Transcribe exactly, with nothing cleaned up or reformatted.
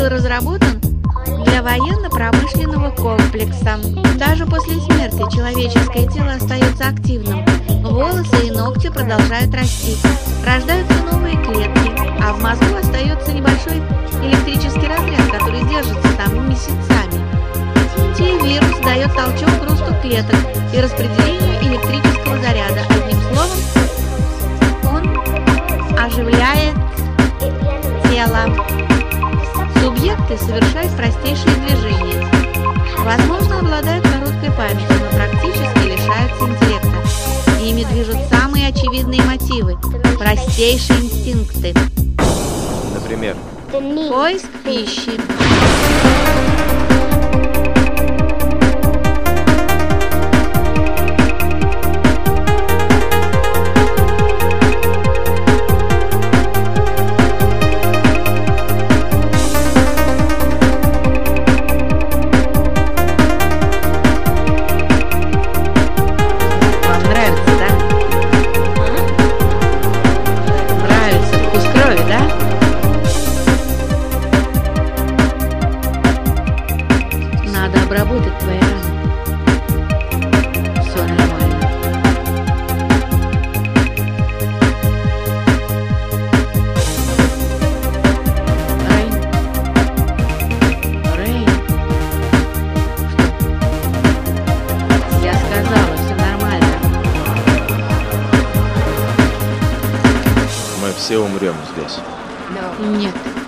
был разработан для военно-промышленного комплекса. Даже после смерти человеческое тело остается активным. Волосы и ногти продолжают расти. Рождаются новые клетки, а в мозгу остается небольшой электрический разряд, который держится там месяцами. Ти-вирус дает толчок к росту клеток и распределению электрического заряда. Одним словом, он оживляет тело. Субъекты совершают простейшие движения. Возможно, обладают короткой памятью, но практически лишаются интеллекта. Ими движут самые очевидные мотивы, простейшие инстинкты. Например? Поиск пищи. Надо обработать твои раны. Все нормально. Рейн. Рейн. Что? Я сказала, все нормально. Мы все умрем здесь. Нет.